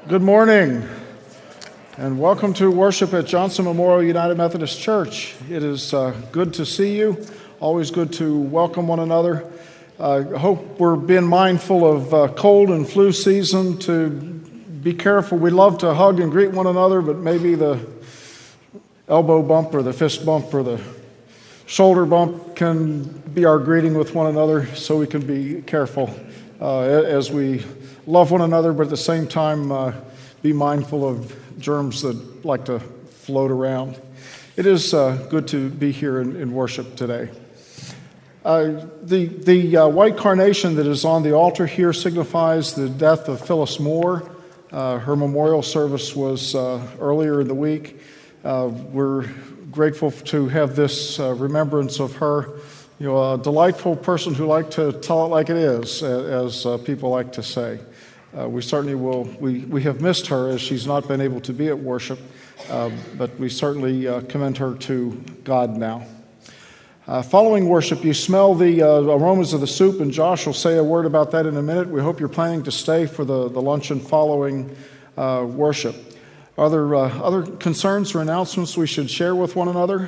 Good morning, and welcome to worship at Johnson Memorial United Methodist Church. It is good to see you. Always good to welcome one another. I hope we're being mindful of cold and flu season to be careful. We love to hug and greet one another, but maybe the elbow bump or the fist bump or the shoulder bump can be our greeting with one another, so we can be careful as we love one another, but at the same time be mindful of germs that like to float around. It is good to be here in worship today. The white carnation that is on the altar here signifies the death of Phyllis Moore. Her memorial service was earlier in the week. We're grateful to have this remembrance of her. You know, a delightful person who liked to tell it like it is, as people like to say. We certainly will. We have missed her as she's not been able to be at worship, but we certainly commend her to God now. Following worship, you smell the aromas of the soup, and Josh will say a word about that in a minute. We hope you're planning to stay for the luncheon following worship. Are there other concerns or announcements we should share with one another?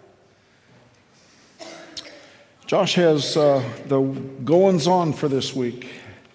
Josh has the goings-on for this week.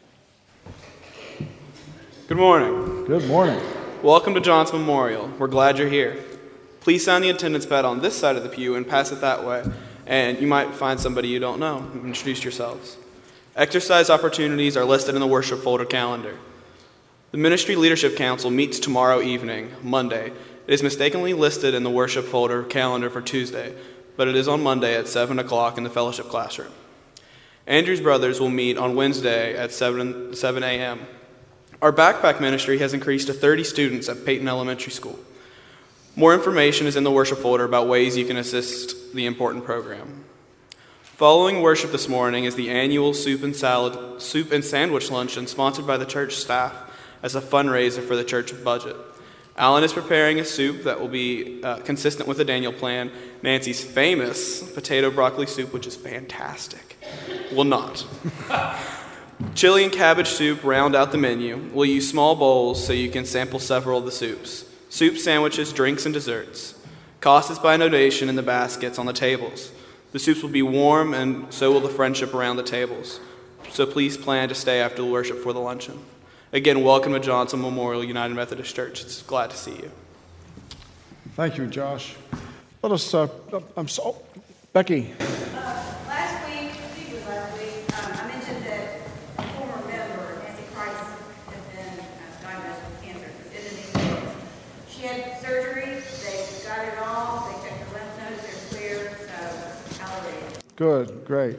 Good morning. Good morning. Welcome to Johnson Memorial. We're glad you're here. Please sign the attendance pad on this side of the pew and pass it that way, and you might find somebody you don't know. Introduce yourselves. Exercise opportunities are listed in the worship folder calendar. The Ministry Leadership Council meets tomorrow evening, Monday. It is mistakenly listed in the worship folder calendar for Tuesday, but it is on Monday at 7 o'clock in the fellowship classroom. Andrews Brothers will meet on Wednesday at 7 a.m. Our backpack ministry has increased to 30 students at Peyton Elementary School. More information is in the worship folder about ways you can assist the important program. Following worship this morning is the annual soup and sandwich luncheon sponsored by the church staff as a fundraiser for the church budget. Alan is preparing a soup that will be consistent with the Daniel plan. Nancy's famous potato broccoli soup, which is fantastic, will not. Chili and cabbage soup round out the menu. We'll use small bowls so you can sample several of the soups. Soup, sandwiches, drinks, and desserts. Cost is by donation in the baskets on the tables. The soups will be warm, and so will the friendship around the tables. So please plan to stay after the worship for the luncheon. Again, welcome to Johnson Memorial United Methodist Church. It's glad to see you. Thank you, Josh. Let us, Becky. Last week, I think it was last week, I mentioned that a former member, Nancy Price, has been diagnosed with cancer. It's in the days. She had surgery. They got it all. They checked her lymph nodes. They're clear. So, hallelujah. Good, great.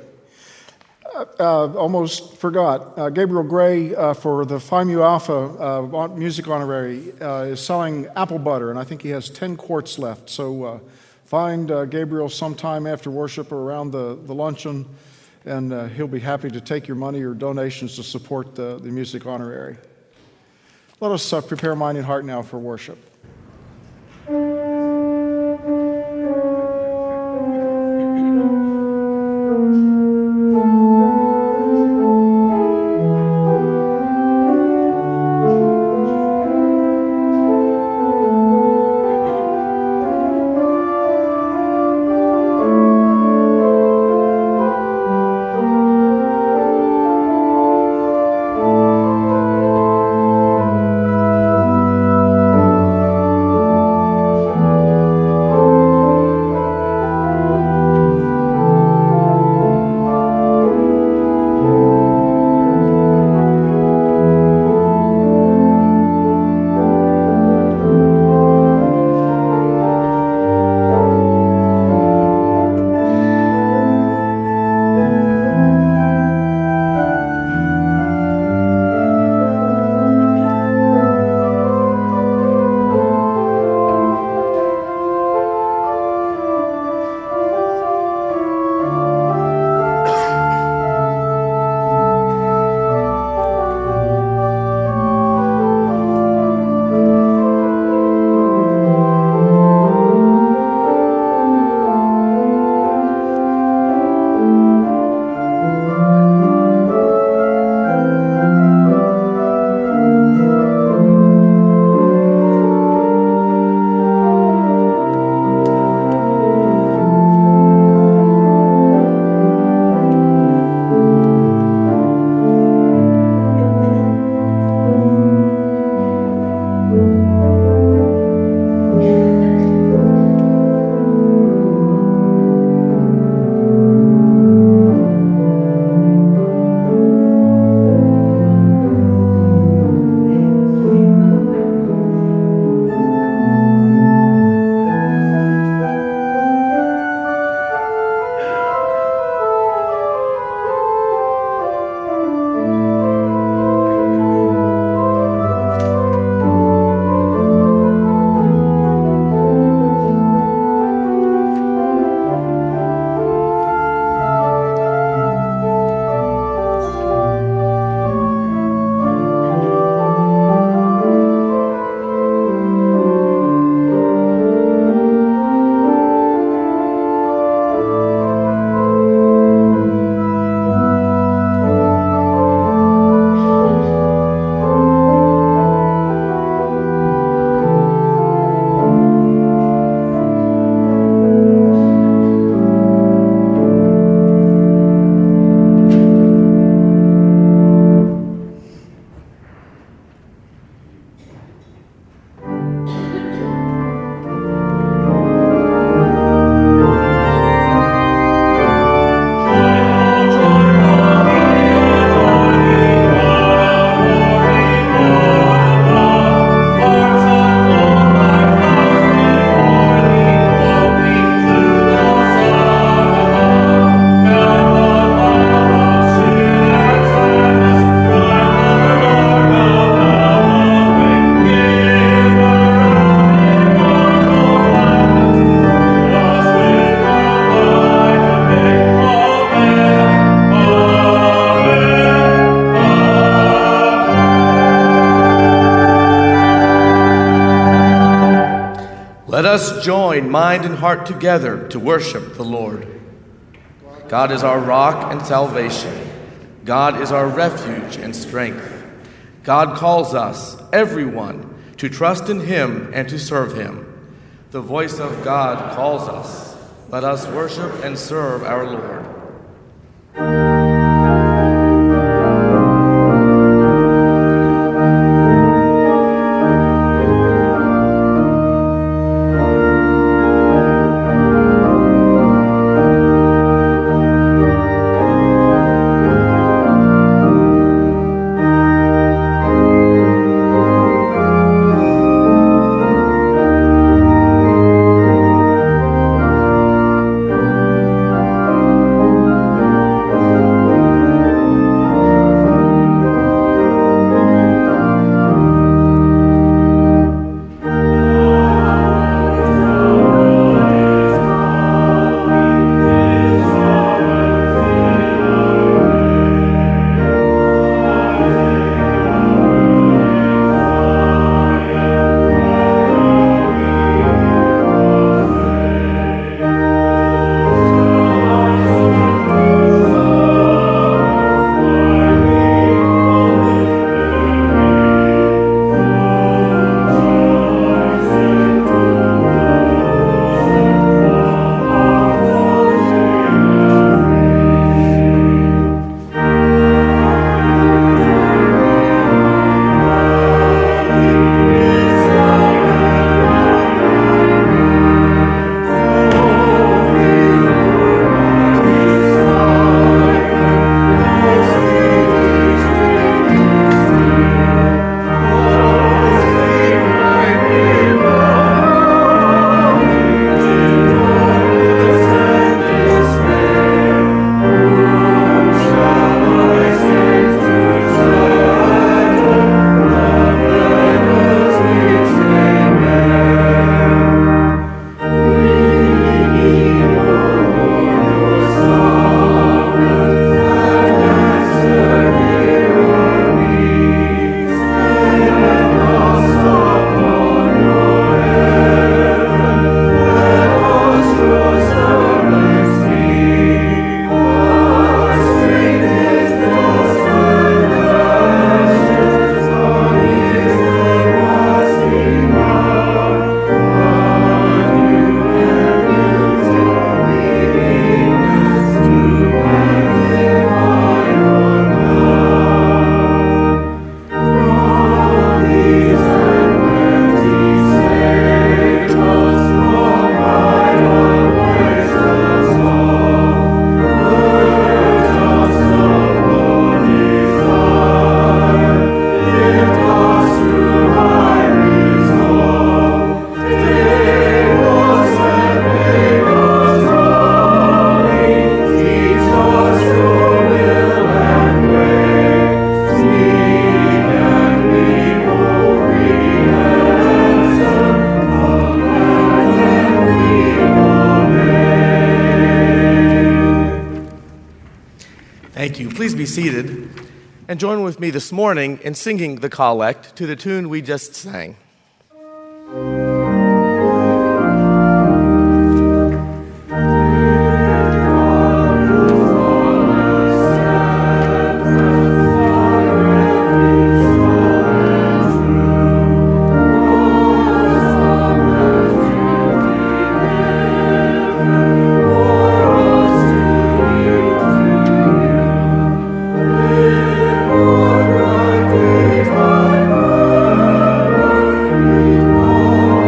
Almost forgot. Gabriel Gray for the Phi Mu Alpha music honorary is selling apple butter, and I think he has 10 quarts left. So find Gabriel sometime after worship or around the luncheon, and he'll be happy to take your money or donations to support the music honorary. Let us prepare mind and heart now for worship. Let us join mind and heart together to worship the Lord. God is our rock and salvation. God is our refuge and strength. God calls us, everyone, to trust in him and to serve him. The voice of God calls us. Let us worship and serve our Lord. Thank you. Please be seated and join with me this morning in singing the collect to the tune we just sang. Oh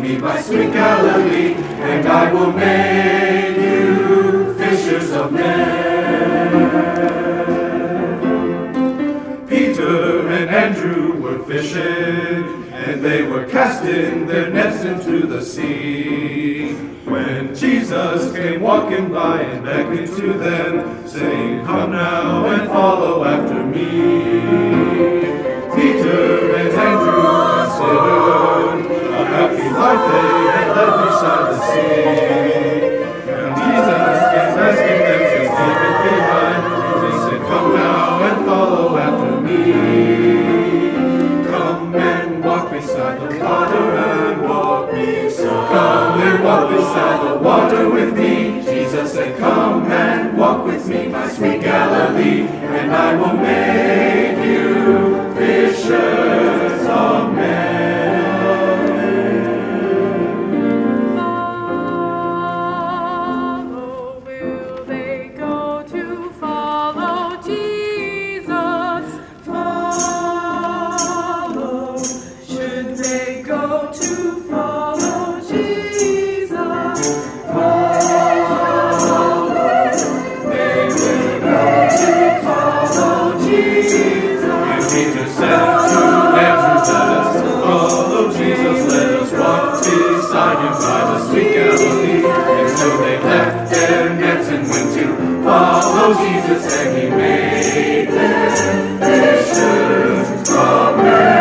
me, my sweet Galilee, and I will make you fishers of men. Peter and Andrew were fishing, and they were casting their nets into the sea. When Jesus came walking by and beckoned to them, saying, "Come now and follow after me." Peter and Andrew considered a happy life they had led beside the sea. And Jesus came asking them to leave it behind. They said, "Come now and follow after me. Come and walk beside the water and walk beside. Come and walk beside the water with me." Jesus said, "Come and walk with me, my sweet Galilee, and I will make you fishers of men." Follow, will they go to follow Jesus? Follow, should they go to follow Jesus? Follow, they will go to follow Jesus. And Peter said to Andrew, "Let us follow Jesus, let us walk beside him by the sweet Galilee." And so they left their nets and went to follow Jesus, and he made them fishers of men.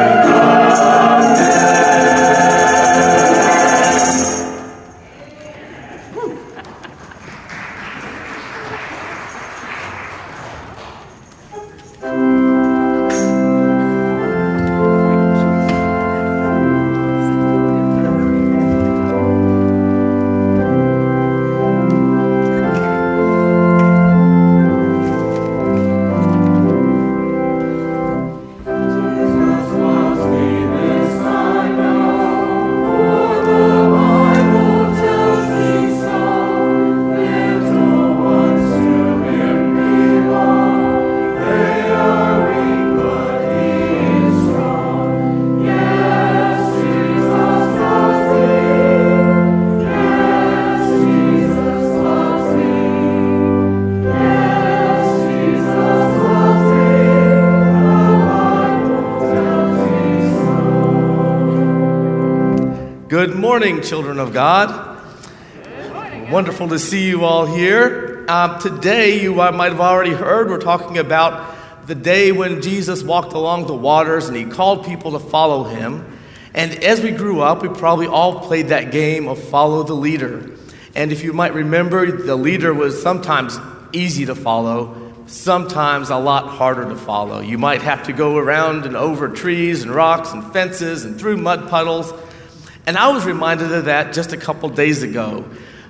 Good morning, children of God. Wonderful to see you all here. Today, you might have already heard, we're talking about the day when Jesus walked along the waters and he called people to follow him. And as we grew up, we probably all played that game of follow the leader. And if you might remember, the leader was sometimes easy to follow, sometimes a lot harder to follow. You might have to go around and over trees and rocks and fences and through mud puddles. And I was reminded of that just a couple days ago.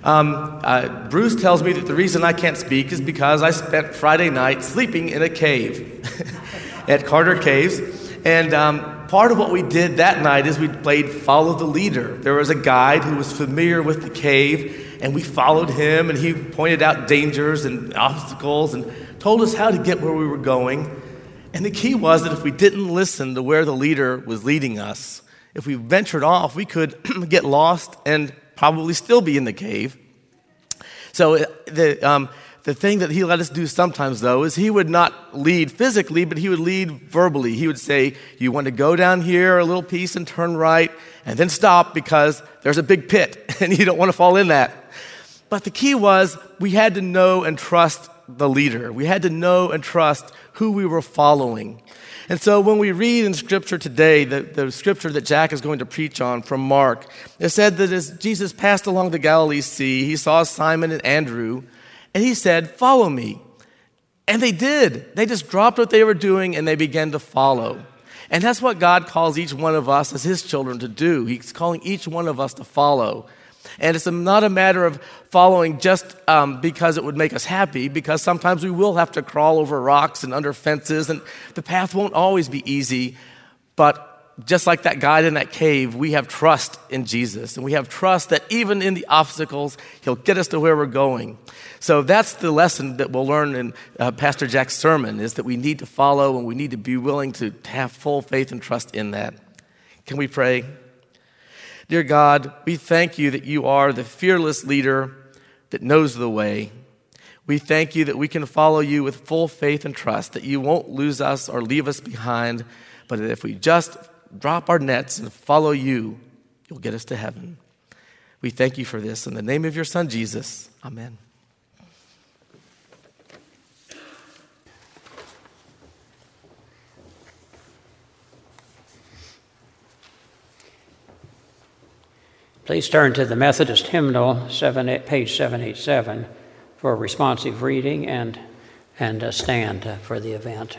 Bruce tells me that the reason I can't speak is because I spent Friday night sleeping in a cave at Carter Caves. And part of what we did that night is we played Follow the Leader. There was a guide who was familiar with the cave, and we followed him, and he pointed out dangers and obstacles and told us how to get where we were going. And the key was that if we didn't listen to where the leader was leading us, if we ventured off, we could get lost and probably still be in the cave. So the thing that he let us do sometimes, though, is he would not lead physically, but he would lead verbally. He would say, "You want to go down here a little piece and turn right, and then stop because there's a big pit, and you don't want to fall in that." But the key was we had to know and trust the leader. We had to know and trust who we were following. And so when we read in Scripture today, the Scripture that Jack is going to preach on from Mark, it said that as Jesus passed along the Galilee Sea, he saw Simon and Andrew, and he said, "Follow me." And they did. They just dropped what they were doing and they began to follow. And that's what God calls each one of us as his children to do. He's calling each one of us to follow. And it's not a matter of following just because it would make us happy, because sometimes we will have to crawl over rocks and under fences, and the path won't always be easy. But just like that guide in that cave, we have trust in Jesus, and we have trust that even in the obstacles, he'll get us to where we're going. So that's the lesson that we'll learn in Pastor Jack's sermon, is that we need to follow and we need to be willing to have full faith and trust in that. Can we pray? Dear God, we thank you that you are the fearless leader that knows the way. We thank you that we can follow you with full faith and trust, that you won't lose us or leave us behind, but that if we just drop our nets and follow you, you'll get us to heaven. We thank you for this. In the name of your Son, Jesus, amen. Please turn to the Methodist hymnal, page 787, for responsive reading and a stand for the event.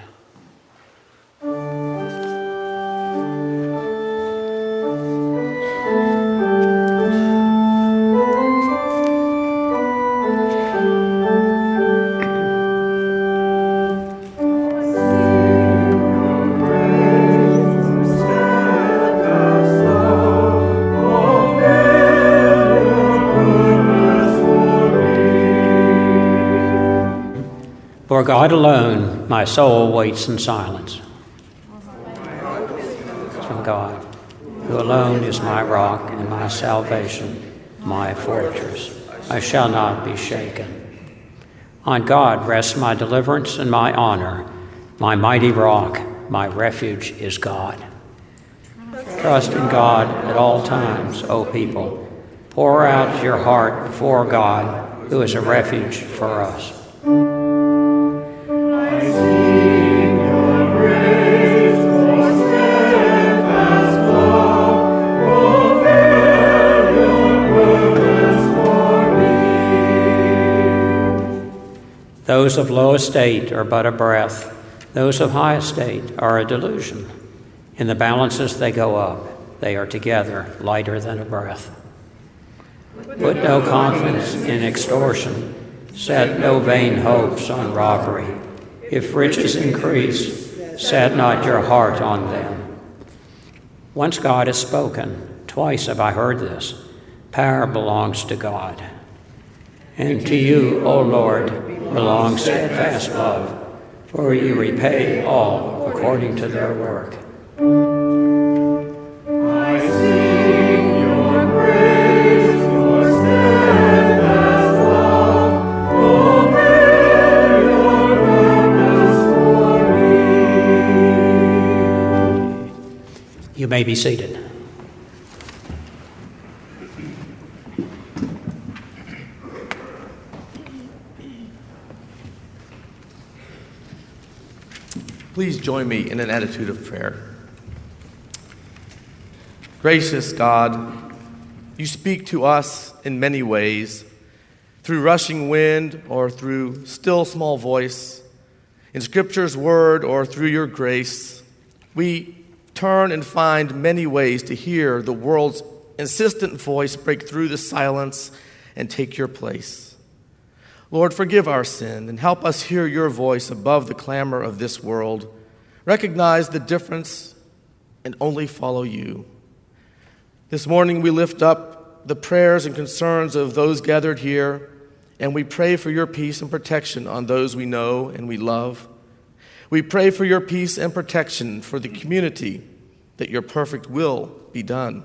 For God alone, my soul waits in silence. From God, who alone is my rock and my salvation, my fortress. I shall not be shaken. On God rests my deliverance and my honor. My mighty rock, my refuge is God. Trust in God at all times, O people. Pour out your heart before God, who is a refuge for us. Those of low estate are but a breath. Those of high estate are a delusion. In the balances they go up. They are together lighter than a breath. Put no confidence in extortion. Set no vain hopes on robbery. If riches increase, set not your heart on them. Once God has spoken, twice have I heard this. Power belongs to God. And to you, O Lord, belongs steadfast love, for you repay all according to their work. I sing your praise, your steadfast love, fulfill your purpose for me. You may be seated. Please join me in an attitude of prayer. Gracious God, you speak to us in many ways, through rushing wind or through still small voice, in Scripture's word or through your grace. We turn and find many ways to hear the world's insistent voice break through the silence and take your place. Lord, forgive our sin and help us hear your voice above the clamor of this world. Recognize the difference and only follow you. This morning we lift up the prayers and concerns of those gathered here, and we pray for your peace and protection on those we know and we love. We pray for your peace and protection for the community, that your perfect will be done.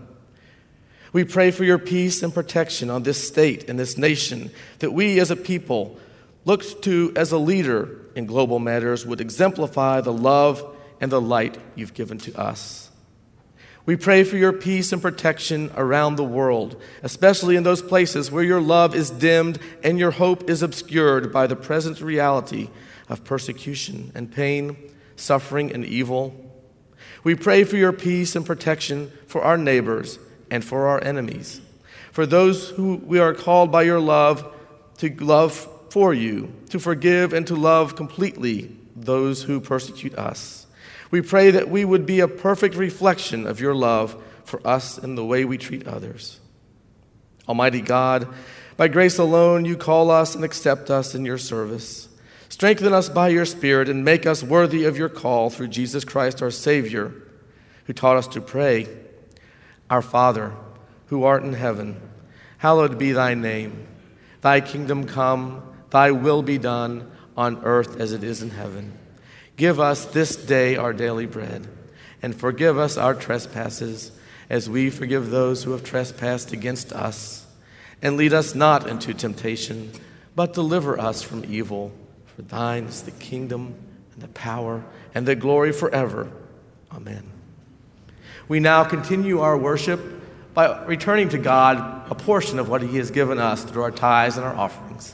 We pray for your peace and protection on this state and this nation, that we as a people, looked to as a leader in global matters, would exemplify the love and the light you've given to us. We pray for your peace and protection around the world, especially in those places where your love is dimmed and your hope is obscured by the present reality of persecution and pain, suffering and evil. We pray for your peace and protection for our neighbors and for our enemies, for those who we are called by your love to love for you, to forgive and to love completely those who persecute us. We pray that we would be a perfect reflection of your love for us in the way we treat others. Almighty God, by grace alone you call us and accept us in your service. Strengthen us by your Spirit and make us worthy of your call through Jesus Christ our Savior, who taught us to pray, Our Father, who art in heaven, hallowed be thy name. Thy kingdom come, thy will be done on earth as it is in heaven. Give us this day our daily bread, and forgive us our trespasses, as we forgive those who have trespassed against us. And lead us not into temptation, but deliver us from evil. For thine is the kingdom and the power and the glory forever. Amen. We now continue our worship by returning to God a portion of what he has given us through our tithes and our offerings.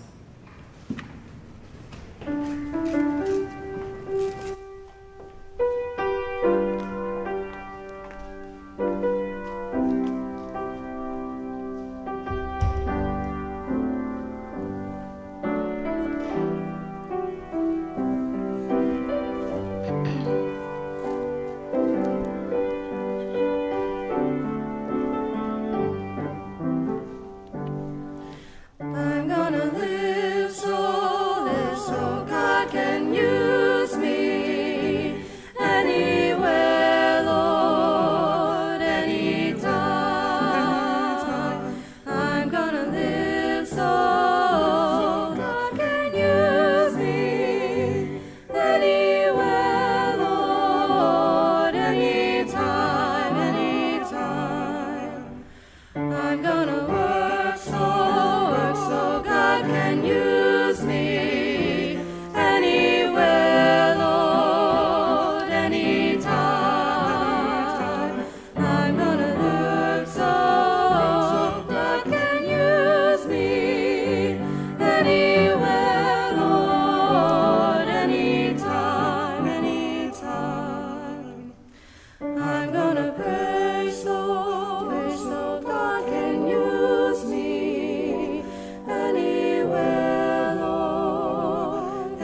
I'm gonna live so God can use me anywhere, Lord, anytime. I'm gonna live so God can use me anywhere, Lord, anytime, anytime. I'm gonna work so God can use me anywhere, Lord, anytime. I'm gonna work so God can use me anywhere, Lord, anytime, anytime. I'm gonna pray so God can use me anywhere, Lord,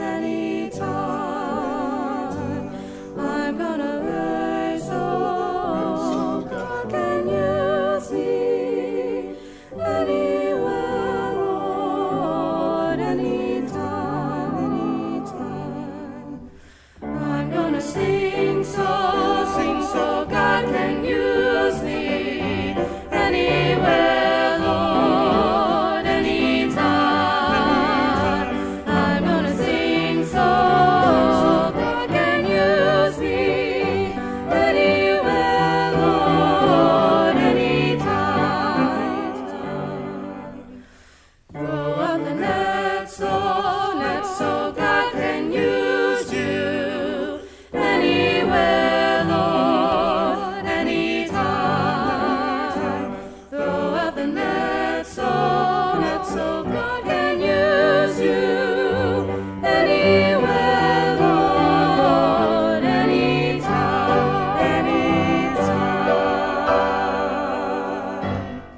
anytime. I'm gonna pray so God can use me anywhere, Lord, anytime, anytime. I'm gonna sing so God can use me anywhere, Lord, anytime. I'm gonna sing so God can use me anywhere, Lord, anytime. Throw up the net so God can use you anywhere, Lord, anytime. Throw up the net so God can use you anywhere, Lord, anytime, anytime.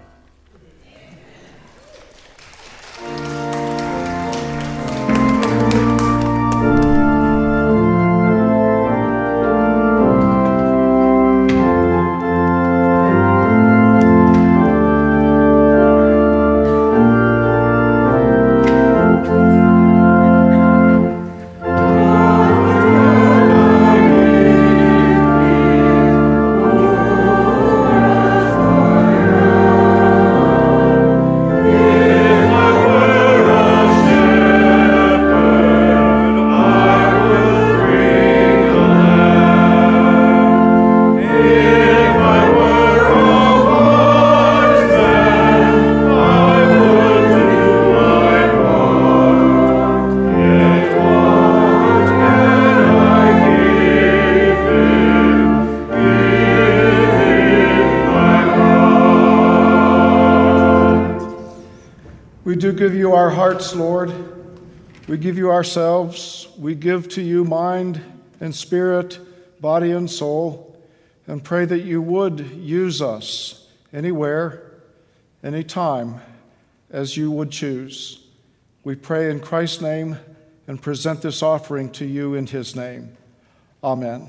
We do give you our hearts, Lord. We give you ourselves. We give to you mind and spirit, body and soul, and pray that you would use us anywhere, anytime, as you would choose. We pray in Christ's name and present this offering to you in his name. Amen.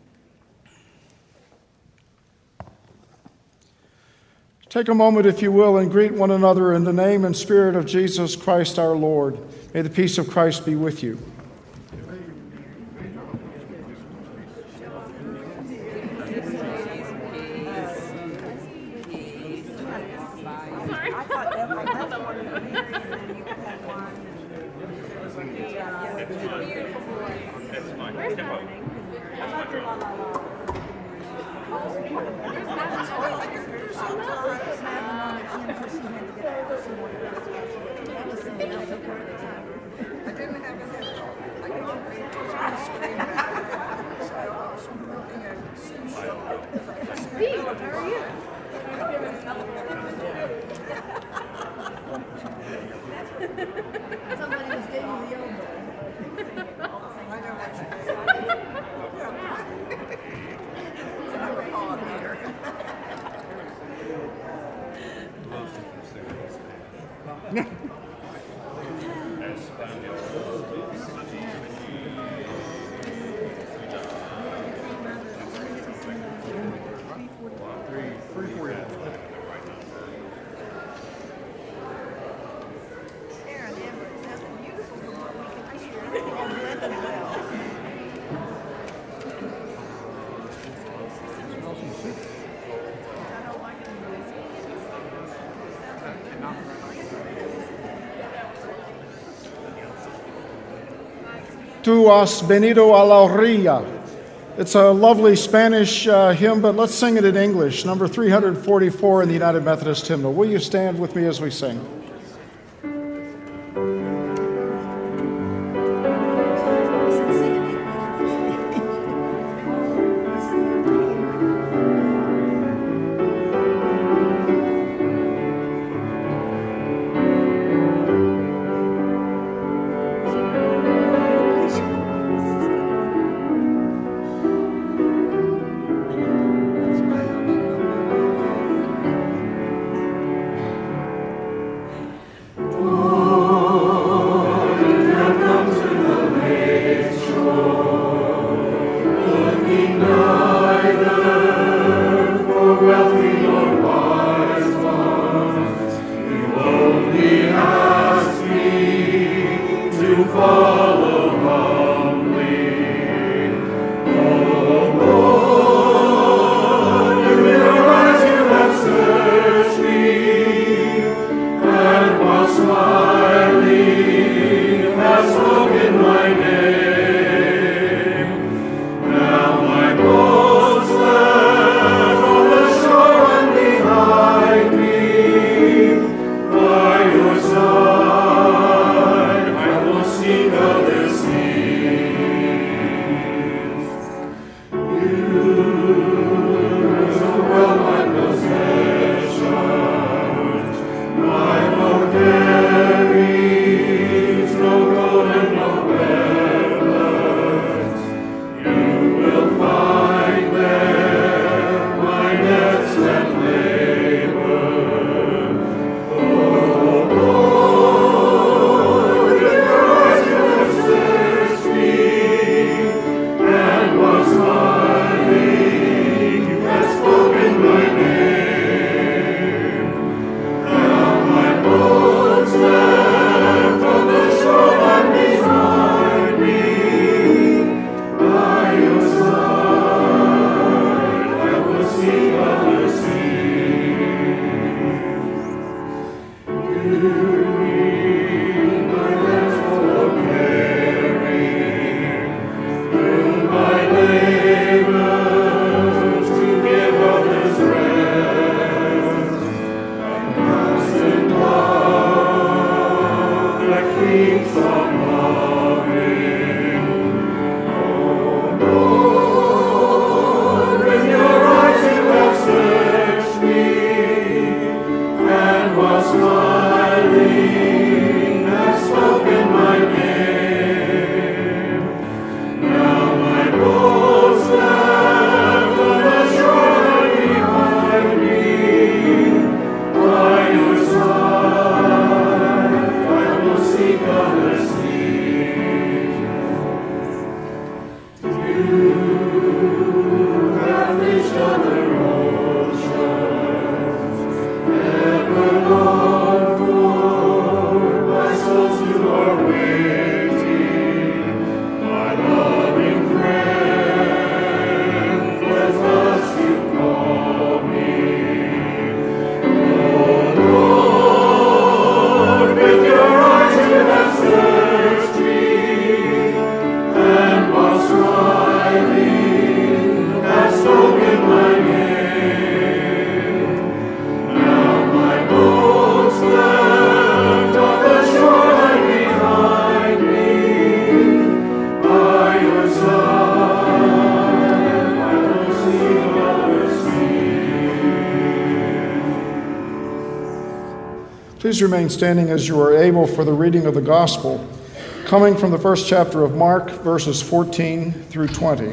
Take a moment, if you will, and greet one another in the name and spirit of Jesus Christ our Lord. May the peace of Christ be with you. Tu has venido a la orilla. It's a lovely Spanish hymn, but let's sing it in English. Number 344 in the United Methodist Hymnal. Will you stand with me as we sing? Was smiling. Please remain standing as you are able for the reading of the gospel, coming from the first chapter of Mark, verses 14 through 20.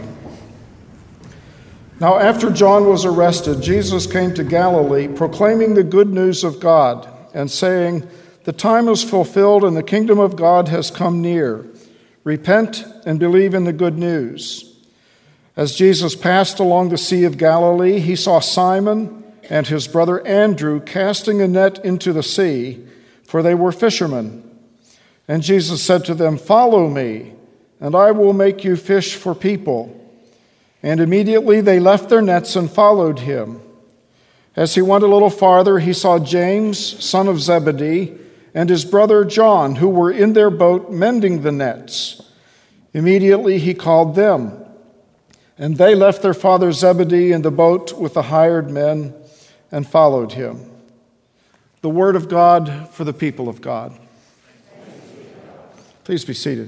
Now, after John was arrested, Jesus came to Galilee, proclaiming the good news of God, and saying, "The time is fulfilled and the kingdom of God has come near. Repent and believe in the good news." As Jesus passed along the Sea of Galilee, he saw Simon and his brother Andrew casting a net into the sea, for they were fishermen. And Jesus said to them, "Follow me, and I will make you fish for people." And immediately they left their nets and followed him. As he went a little farther, he saw James, son of Zebedee, and his brother John, who were in their boat mending the nets. Immediately he called them, and they left their father Zebedee in the boat with the hired men and followed him. The word of God for the people of God. Please be seated.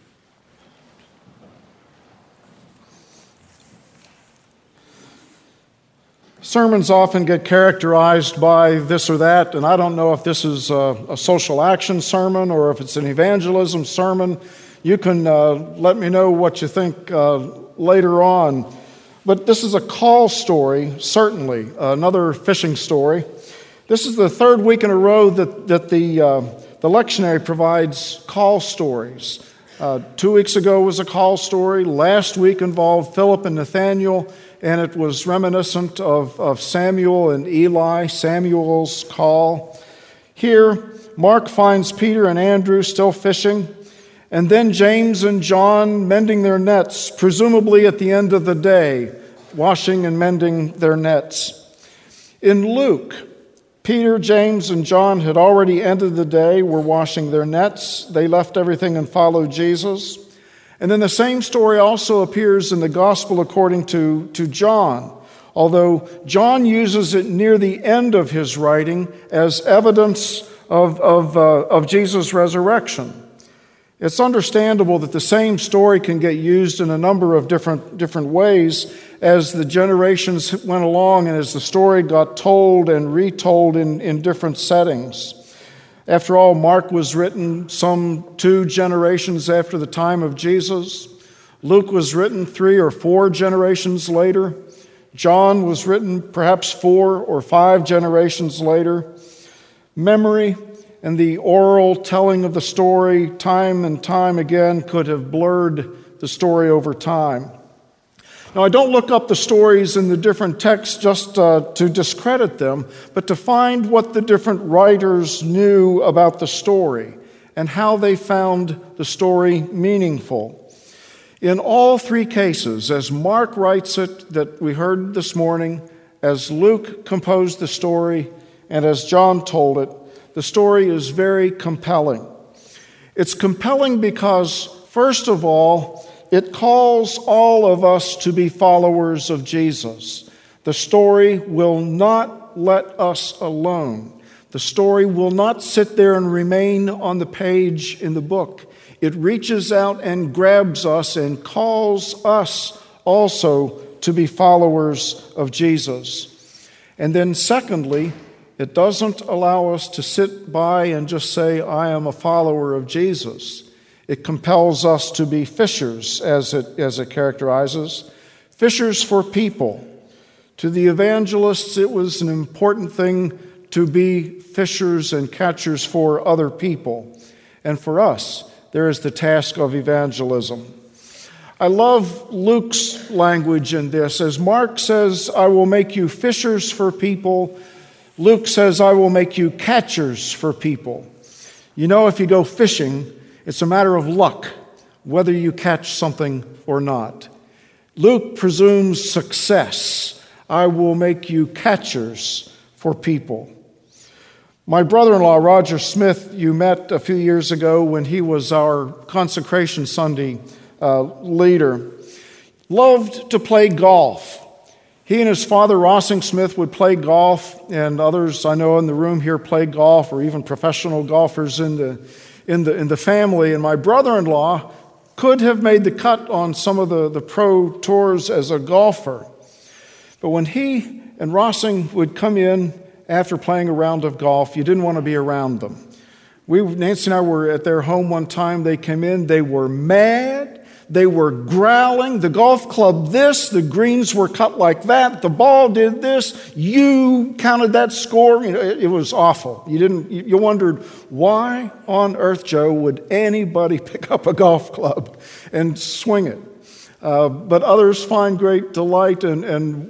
Sermons often get characterized by this or that, and I don't know if this is a social action sermon or if it's an evangelism sermon. You can let me know what you think later on. But this is a call story, certainly, another fishing story. This is the third week in a row that the lectionary provides call stories. 2 weeks ago was a call story. Last week involved Philip and Nathanael, and it was reminiscent of Samuel and Eli, Samuel's call. Here, Mark finds Peter and Andrew still fishing, and then James and John mending their nets, presumably at the end of the day, washing and mending their nets. In Luke, Peter, James, and John had already ended the day, were washing their nets. They left everything and followed Jesus. And then the same story also appears in the Gospel according to John, although John uses it near the end of his writing as evidence of Jesus' resurrection. It's understandable that the same story can get used in a number of different ways as the generations went along and as the story got told and retold in different settings. After all, Mark was written some 2 generations after the time of Jesus. Luke was written 3 or 4 generations later. John was written perhaps 4 or 5 generations later. Memory and the oral telling of the story time and time again could have blurred the story over time. Now, I don't look up the stories in the different texts just to discredit them, but to find what the different writers knew about the story and how they found the story meaningful. In all 3 cases, as Mark writes it that we heard this morning, as Luke composed the story, and as John told it, the story is very compelling. It's compelling because, first of all, it calls all of us to be followers of Jesus. The story will not let us alone. The story will not sit there and remain on the page in the book. It reaches out and grabs us and calls us also to be followers of Jesus. And then secondly, it doesn't allow us to sit by and just say, "I am a follower of Jesus." It compels us to be fishers, as it characterizes, fishers for people. To the evangelists, it was an important thing to be fishers and catchers for other people. And for us, there is the task of evangelism. I love Luke's language in this. As Mark says, "I will make you fishers for people," Luke says, "I will make you catchers for people." You know, if you go fishing, it's a matter of luck whether you catch something or not. Luke presumes success. "I will make you catchers for people." My brother-in-law, Roger Smith, you met a few years ago when he was our Consecration Sunday leader, loved to play golf. He and his father, Rossing Smith, would play golf, and others I know in the room here play golf, or even professional golfers in the family. And my brother-in-law could have made the cut on some of the pro tours as a golfer. But when he and Rossing would come in after playing a round of golf, you didn't want to be around them. Nancy and I were at their home one time. They came in, they were mad. They were growling. The golf club this, the greens were cut like that, the ball did this, you counted that score. It was awful. You wondered, why on earth, Joe, would anybody pick up a golf club and swing it? But others find great delight and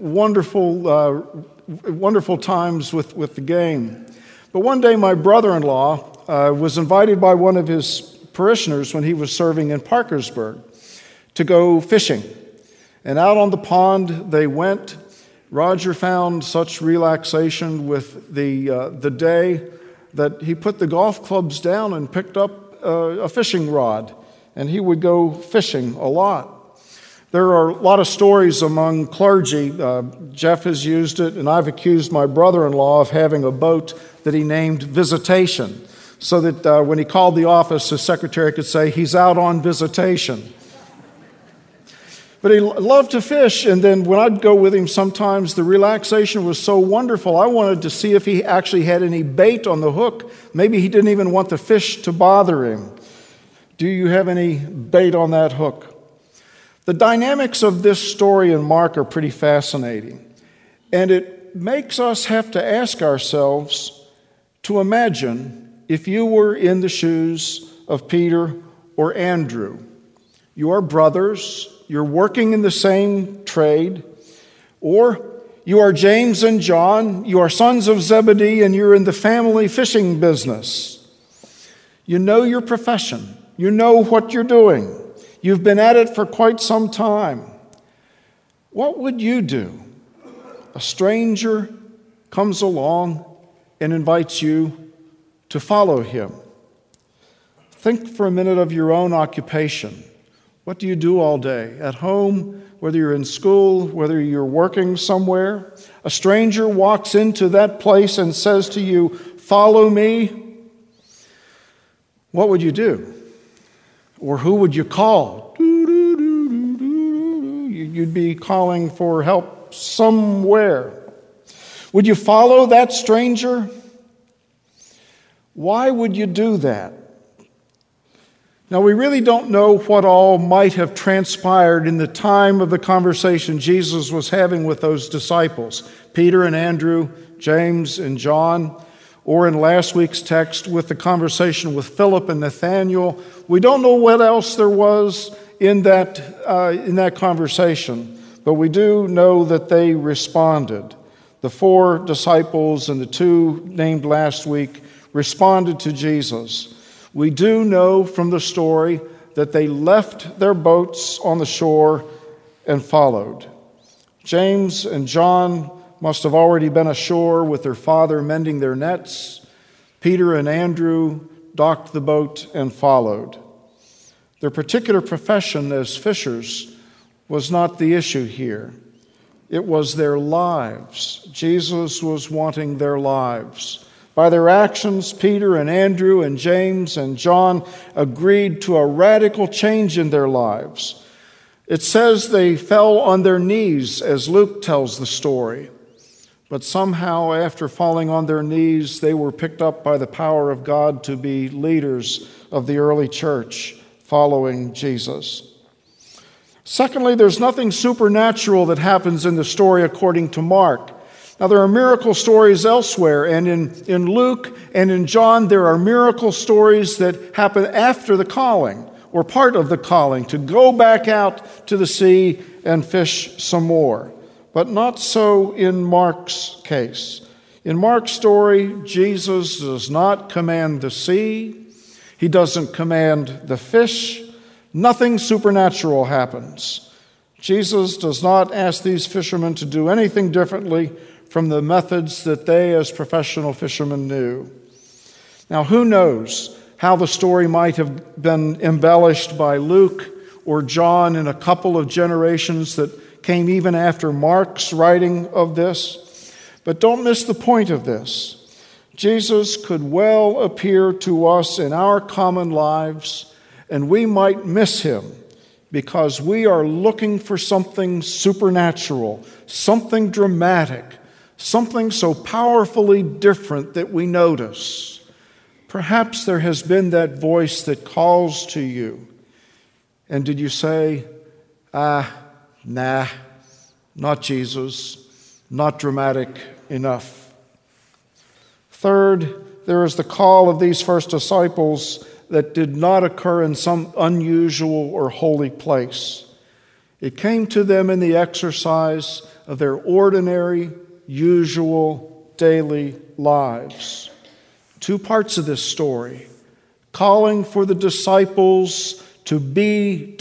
wonderful times with the game. But one day my brother-in-law was invited by one of his parishioners when he was serving in Parkersburg to go fishing. And out on the pond they went. Roger found such relaxation with the day that he put the golf clubs down and picked up a fishing rod, and he would go fishing a lot. There are a lot of stories among clergy. Jeff has used it, and I've accused my brother-in-law of having a boat that he named Visitation, so that when he called the office, his secretary could say, he's out on visitation. But he loved to fish, and then when I'd go with him sometimes, the relaxation was so wonderful, I wanted to see if he actually had any bait on the hook. Maybe he didn't even want the fish to bother him. Do you have any bait on that hook? The dynamics of this story in Mark are pretty fascinating, and it makes us have to ask ourselves to imagine if you were in the shoes of Peter or Andrew. You are brothers, you're working in the same trade, or you are James and John, you are sons of Zebedee, and you're in the family fishing business. You know your profession, you know what you're doing. You've been at it for quite some time. What would you do? A stranger comes along and invites you to follow him. Think for a minute of your own occupation. What do you do all day? At home, whether you're in school, whether you're working somewhere. A stranger walks into that place and says to you, "Follow me." What would you do? Or who would you call? You'd be calling for help somewhere. Would you follow that stranger? Why would you do that? Now, we really don't know what all might have transpired in the time of the conversation Jesus was having with those disciples, Peter and Andrew, James and John, or in last week's text with the conversation with Philip and Nathanael. We don't know what else there was in that conversation, but we do know that they responded. The 4 disciples and the 2 named last week responded to Jesus. We do know from the story that they left their boats on the shore and followed. James and John must have already been ashore with their father mending their nets. Peter and Andrew docked the boat and followed. Their particular profession as fishers was not the issue here. It was their lives. Jesus was wanting their lives. By their actions, Peter and Andrew and James and John agreed to a radical change in their lives. It says they fell on their knees, as Luke tells the story. But somehow, after falling on their knees, they were picked up by the power of God to be leaders of the early church following Jesus. Secondly, there's nothing supernatural that happens in the story according to Mark. Now, there are miracle stories elsewhere, and in Luke and in John, there are miracle stories that happen after the calling, or part of the calling, to go back out to the sea and fish some more. But not so in Mark's case. In Mark's story, Jesus does not command the sea. He doesn't command the fish. Nothing supernatural happens. Jesus does not ask these fishermen to do anything differently from the methods that they as professional fishermen knew. Now, who knows how the story might have been embellished by Luke or John in a couple of generations that came even after Mark's writing of this. But don't miss the point of this. Jesus could well appear to us in our common lives, and we might miss him because we are looking for something supernatural, something dramatic, something so powerfully different that we notice. Perhaps there has been that voice that calls to you. And did you say, nah, not Jesus, not dramatic enough? Third, there is the call of these first disciples that did not occur in some unusual or holy place. It came to them in the exercise of their ordinary, usual, daily lives. Two parts of this story: calling for the disciples to be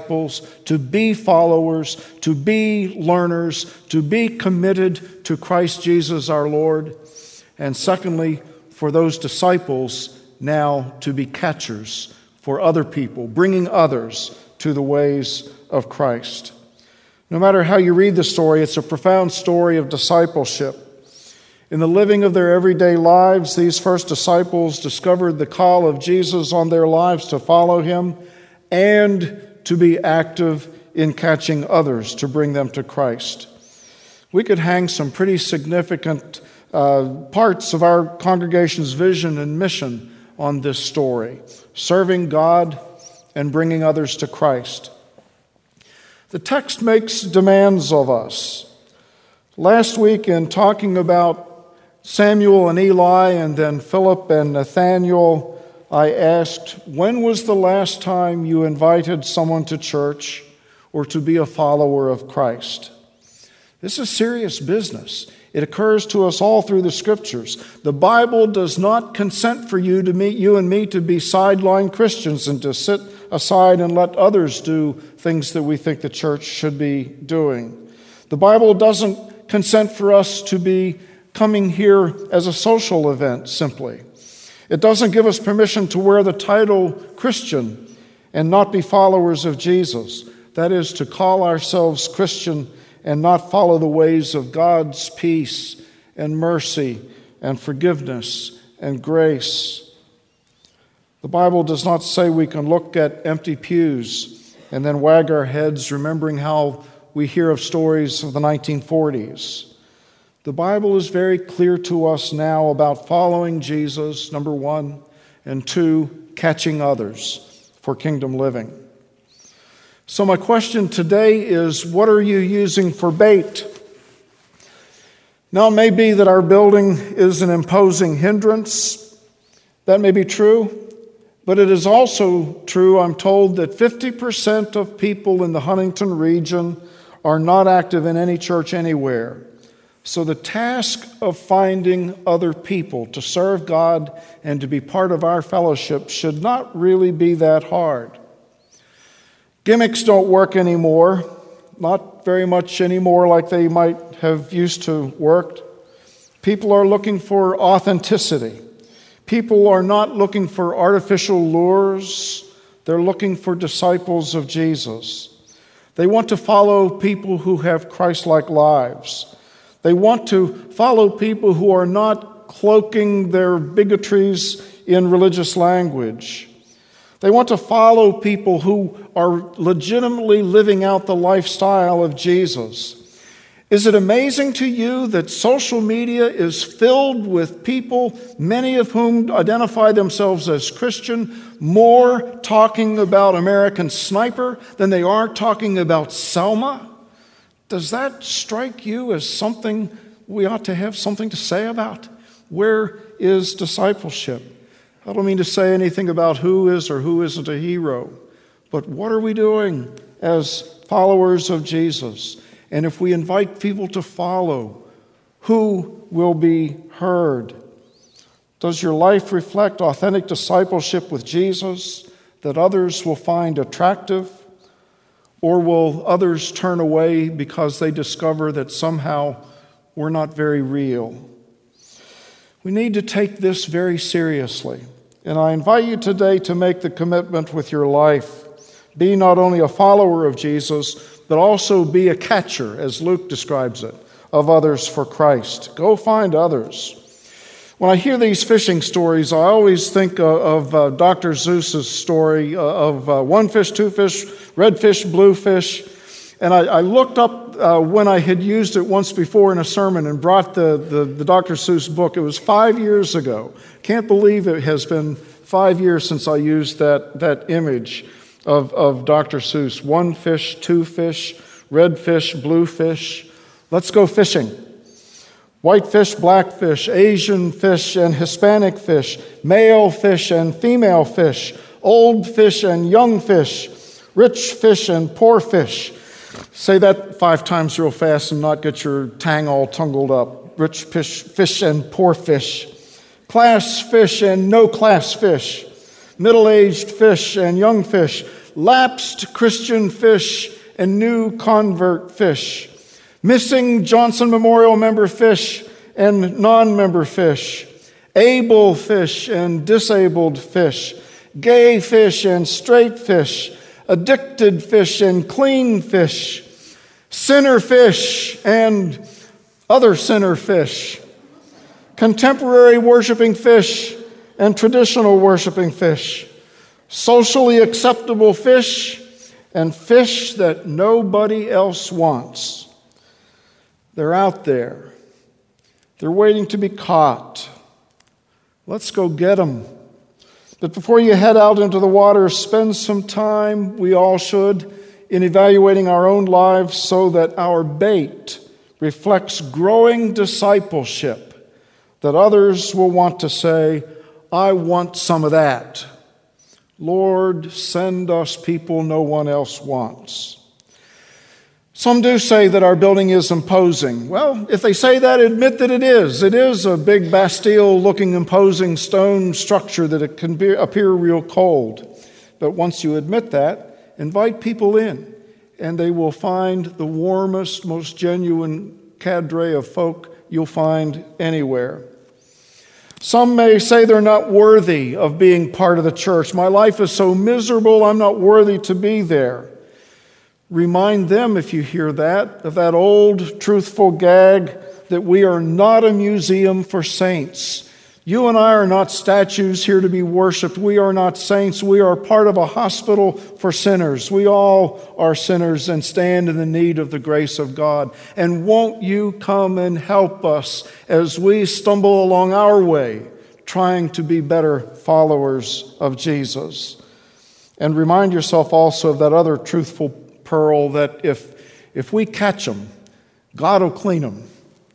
followers, to be learners, to be committed to Christ Jesus our Lord. And secondly, for those disciples now to be catchers for other people, bringing others to the ways of Christ. No matter how you read the story, it's a profound story of discipleship. In the living of their everyday lives, these first disciples discovered the call of Jesus on their lives to follow him and to be active in catching others to bring them to Christ. We could hang some pretty significant parts of our congregation's vision and mission on this story: serving God and bringing others to Christ. The text makes demands of us. Last week, in talking about Samuel and Eli and then Philip and Nathaniel, I asked, when was the last time you invited someone to church or to be a follower of Christ? This is serious business. It occurs to us all through the Scriptures. The Bible does not consent for you and me to be sideline Christians and to sit aside and let others do things that we think the church should be doing. The Bible doesn't consent for us to be coming here as a social event simply. It doesn't give us permission to wear the title Christian and not be followers of Jesus. That is, to call ourselves Christian and not follow the ways of God's peace and mercy and forgiveness and grace. The Bible does not say we can look at empty pews and then wag our heads, remembering how we hear of stories of the 1940s. The Bible is very clear to us now about following Jesus, number one, and two, catching others for kingdom living. So my question today is, what are you using for bait? Now, it may be that our building is an imposing hindrance. That may be true. But it is also true, I'm told, that 50% of people in the Huntington region are not active in any church anywhere. So the task of finding other people to serve God and to be part of our fellowship should not really be that hard. Gimmicks don't work anymore, not very much anymore like they might have used to worked. People are looking for authenticity. People are not looking for artificial lures. They're looking for disciples of Jesus. They want to follow people who have Christ-like lives. They want to follow people who are not cloaking their bigotries in religious language. They want to follow people who are legitimately living out the lifestyle of Jesus. Is it amazing to you that social media is filled with people, many of whom identify themselves as Christian, more talking about American Sniper than they are talking about Selma? Does that strike you as something we ought to have something to say about? Where is discipleship? I don't mean to say anything about who is or who isn't a hero, but what are we doing as followers of Jesus? And if we invite people to follow, who will be heard? Does your life reflect authentic discipleship with Jesus that others will find attractive? Or will others turn away because they discover that somehow we're not very real? We need to take this very seriously. And I invite you today to make the commitment with your life. Be not only a follower of Jesus, but also be a catcher, as Luke describes it, of others for Christ. Go find others. When I hear these fishing stories, I always think of Dr. Seuss's story of one fish, two fish, red fish, blue fish. And I looked up when I had used it once before in a sermon and brought the Dr. Seuss book. It was 5 years ago. Can't believe it has been 5 years since I used that image of Dr. Seuss. 1 fish, 2 fish, red fish, blue fish. Let's go fishing. White fish, black fish, Asian fish and Hispanic fish, male fish and female fish, old fish and young fish, rich fish and poor fish. Say that 5 times real fast and not get your tang all tangled up. Rich fish and poor fish. Class fish and no class fish. Middle-aged fish and young fish. Lapsed Christian fish and new convert fish. Missing Johnson Memorial member fish and non-member fish. Able fish and disabled fish. Gay fish and straight fish. Addicted fish and clean fish. Sinner fish and other sinner fish. Contemporary worshiping fish and traditional worshiping fish. Socially acceptable fish and fish that nobody else wants. They're out there. They're waiting to be caught. Let's go get them. But before you head out into the water, spend some time, we all should, in evaluating our own lives so that our bait reflects growing discipleship, that others will want to say, I want some of that. Lord, send us people no one else wants. Some do say that our building is imposing. Well, if they say that, admit that it is. It is a big Bastille-looking imposing stone structure that it can appear real cold. But once you admit that, invite people in, and they will find the warmest, most genuine cadre of folk you'll find anywhere. Some may say they're not worthy of being part of the church. My life is so miserable, I'm not worthy to be there. Remind them, if you hear that, of that old truthful gag that we are not a museum for saints. You and I are not statues here to be worshiped. We are not saints. We are part of a hospital for sinners. We all are sinners and stand in the need of the grace of God. And won't you come and help us as we stumble along our way, trying to be better followers of Jesus? And remind yourself also of that other truthful pearl that if we catch them, God will clean them.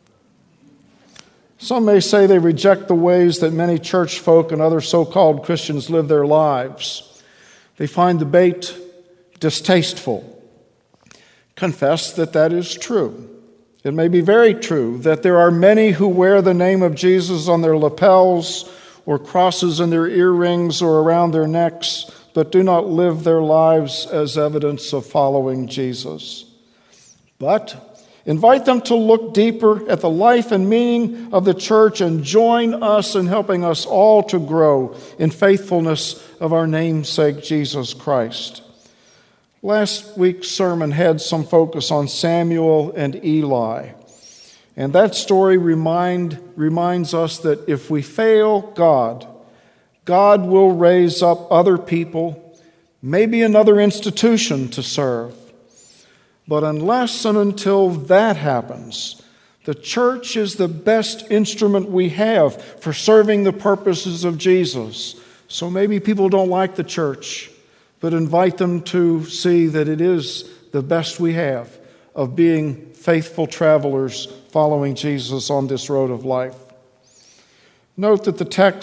Some may say they reject the ways that many church folk and other so-called Christians live their lives. They find the bait distasteful. Confess that that is true. It may be very true that there are many who wear the name of Jesus on their lapels or crosses in their earrings or around their necks, but do not live their lives as evidence of following Jesus. But invite them to look deeper at the life and meaning of the church and join us in helping us all to grow in faithfulness of our namesake, Jesus Christ. Last week's sermon had some focus on Samuel and Eli. And that story reminds us that if we fail God, God will raise up other people, maybe another institution to serve. But unless and until that happens, the church is the best instrument we have for serving the purposes of Jesus. So maybe people don't like the church, but invite them to see that it is the best we have of being faithful travelers following Jesus on this road of life. Note that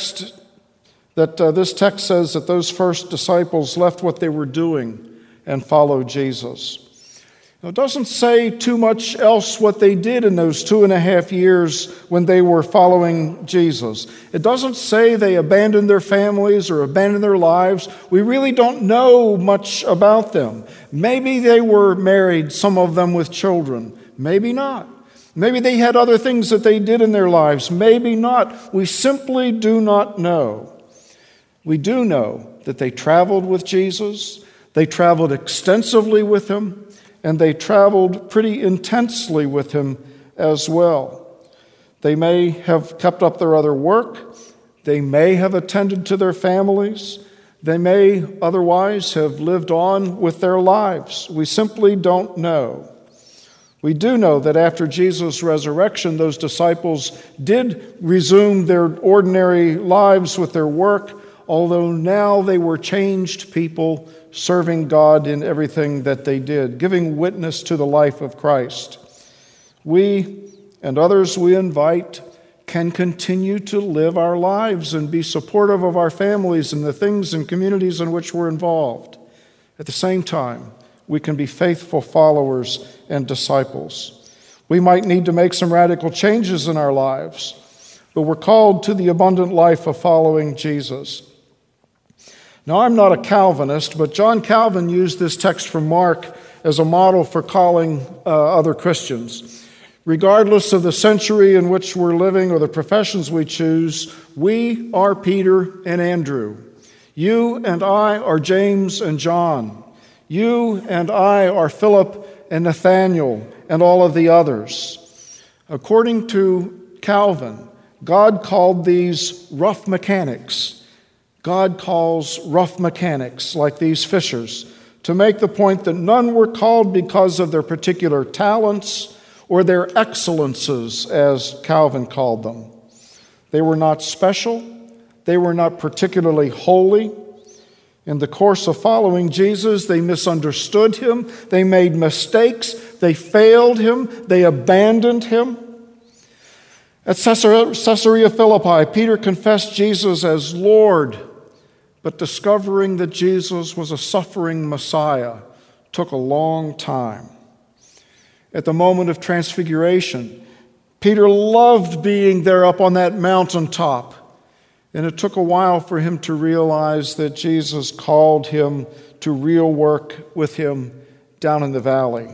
this text says that those first disciples left what they were doing and followed Jesus. Now, it doesn't say too much else what they did in those 2.5 years when they were following Jesus. It doesn't say they abandoned their families or abandoned their lives. We really don't know much about them. Maybe they were married, some of them with children. Maybe not. Maybe they had other things that they did in their lives. Maybe not. We simply do not know. We do know that they traveled with Jesus, they traveled extensively with him, and they traveled pretty intensely with him as well. They may have kept up their other work, they may have attended to their families, they may otherwise have lived on with their lives. We simply don't know. We do know that after Jesus' resurrection, those disciples did resume their ordinary lives with their work, although now they were changed people serving God in everything that they did, giving witness to the life of Christ. We and others we invite can continue to live our lives and be supportive of our families and the things and communities in which we're involved. At the same time, we can be faithful followers and disciples. We might need to make some radical changes in our lives, but we're called to the abundant life of following Jesus. Now, I'm not a Calvinist, but John Calvin used this text from Mark as a model for calling other Christians. Regardless of the century in which we're living or the professions we choose, we are Peter and Andrew. You and I are James and John. You and I are Philip and Nathaniel and all of the others. According to Calvin, God called these rough mechanics. God calls rough mechanics like these fishers to make the point that none were called because of their particular talents or their excellences, as Calvin called them. They were not special. They were not particularly holy. In the course of following Jesus, they misunderstood him. They made mistakes. They failed him. They abandoned him. At Caesarea Philippi, Peter confessed Jesus as Lord, but discovering that Jesus was a suffering Messiah took a long time. At the moment of transfiguration, Peter loved being there up on that mountaintop, and it took a while for him to realize that Jesus called him to real work with him down in the valley.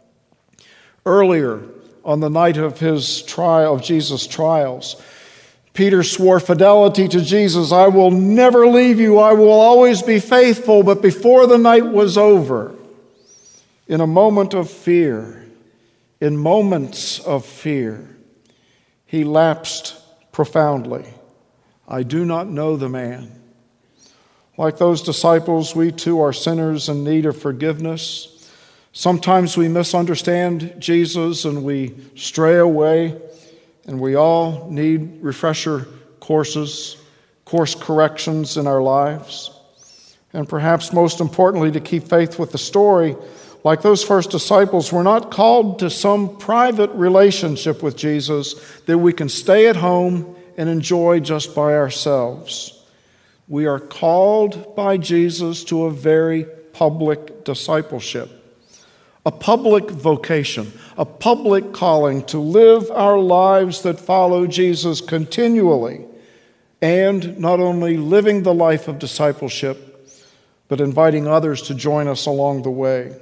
Earlier, on the night of Jesus' trials, Peter swore fidelity to Jesus. I will never leave you. I will always be faithful. But before the night was over, in a moment of fear, in moments of fear, he lapsed profoundly. I do not know the man. Like those disciples, we too are sinners in need of forgiveness. Sometimes we misunderstand Jesus and we stray away. And we all need refresher courses, course corrections in our lives. And perhaps most importantly, to keep faith with the story, like those first disciples, we're not called to some private relationship with Jesus that we can stay at home and enjoy just by ourselves. We are called by Jesus to a very public discipleship. A public vocation, a public calling to live our lives that follow Jesus continually, and not only living the life of discipleship, but inviting others to join us along the way.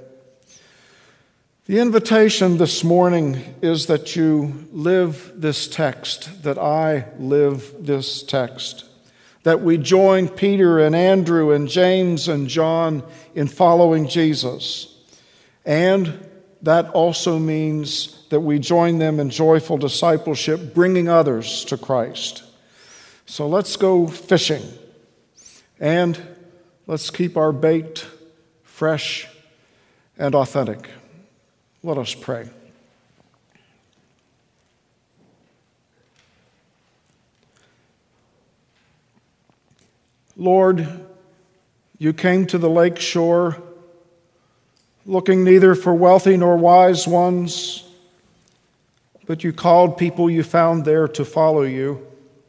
The invitation this morning is that you live this text, that I live this text, that we join Peter and Andrew and James and John in following Jesus. And that also means that we join them in joyful discipleship, bringing others to Christ. So let's go fishing, and let's keep our bait fresh and authentic. Let us pray. Lord, you came to the lake shore looking neither for wealthy nor wise ones, but you called people you found there to follow you.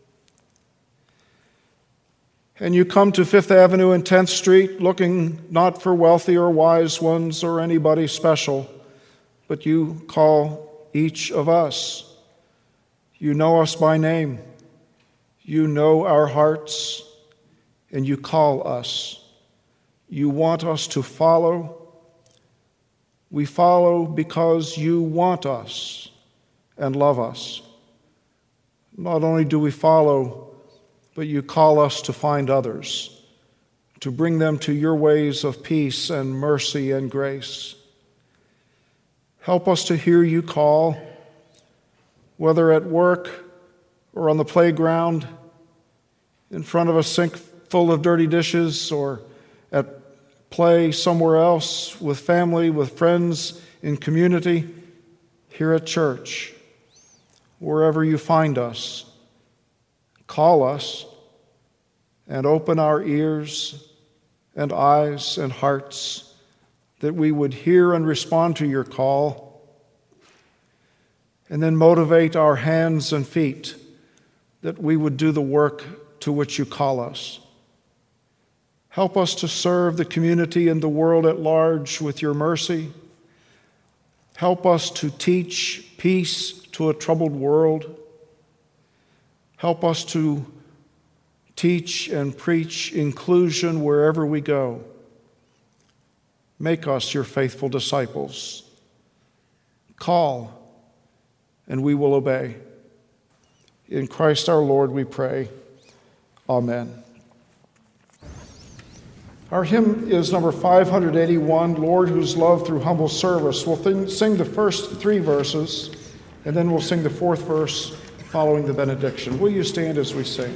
And you come to Fifth Avenue and 10th Street looking not for wealthy or wise ones or anybody special, but you call each of us. You know us by name. You know our hearts, and you call us. You want us to follow. We follow because you want us and love us. Not only do we follow, but you call us to find others, to bring them to your ways of peace and mercy and grace. Help us to hear you call, whether at work or on the playground, in front of a sink full of dirty dishes, or at play somewhere else with family, with friends, in community. here at church, wherever you find us. Call us and open our ears and eyes and hearts that we would hear and respond to your call, and then motivate our hands and feet that we would do the work to which you call us. Help us to serve the community and the world at large with your mercy. Help us to teach peace to a troubled world. Help us to teach and preach inclusion wherever we go. Make us your faithful disciples. Call, and we will obey. In Christ our Lord we pray. Amen. Our hymn is number 581, Lord, whose love through humble service. We'll sing the first 3 verses, and then we'll sing the 4th verse following the benediction. Will you stand as we sing?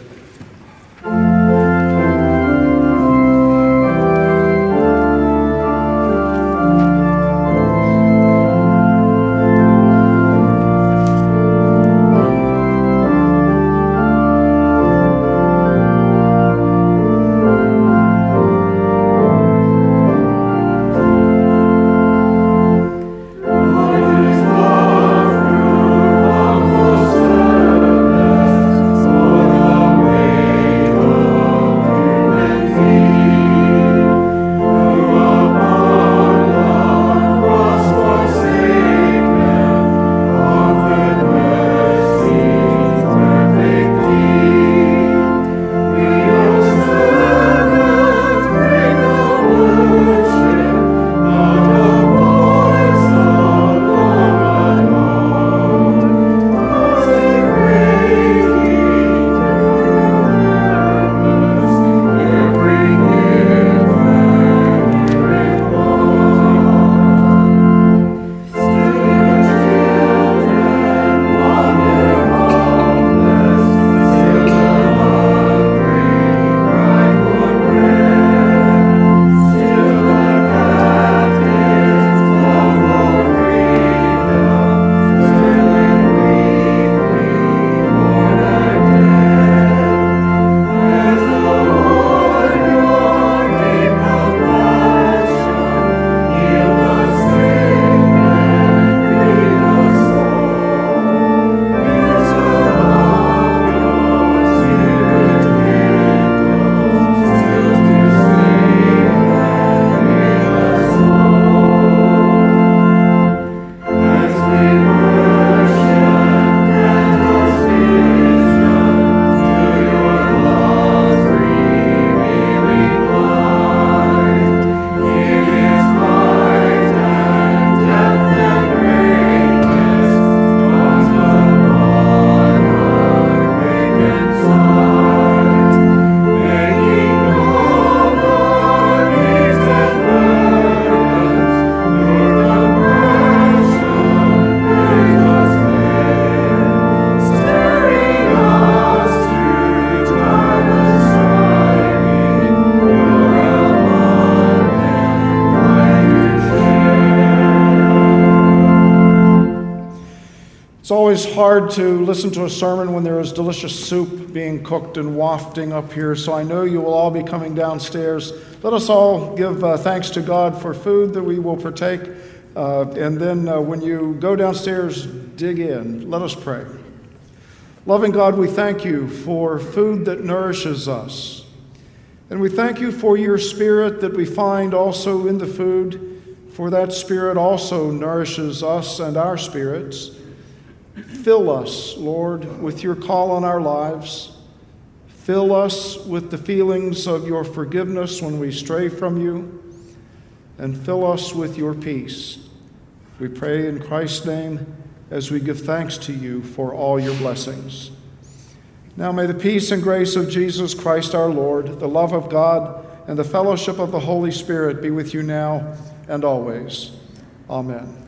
It's always hard to listen to a sermon when there is delicious soup being cooked and wafting up here, so I know you will all be coming downstairs. Let us all give thanks to God for food that we will partake, and then when you go downstairs, dig in. Let us pray. Loving God, we thank you for food that nourishes us, and we thank you for your Spirit that we find also in the food, for that Spirit also nourishes us and our spirits. Fill us, Lord, with your call on our lives. Fill us with the feelings of your forgiveness when we stray from you, and fill us with your peace. We pray in Christ's name as we give thanks to you for all your blessings. Now may the peace and grace of Jesus Christ our Lord, the love of God, and the fellowship of the Holy Spirit be with you now and always. Amen.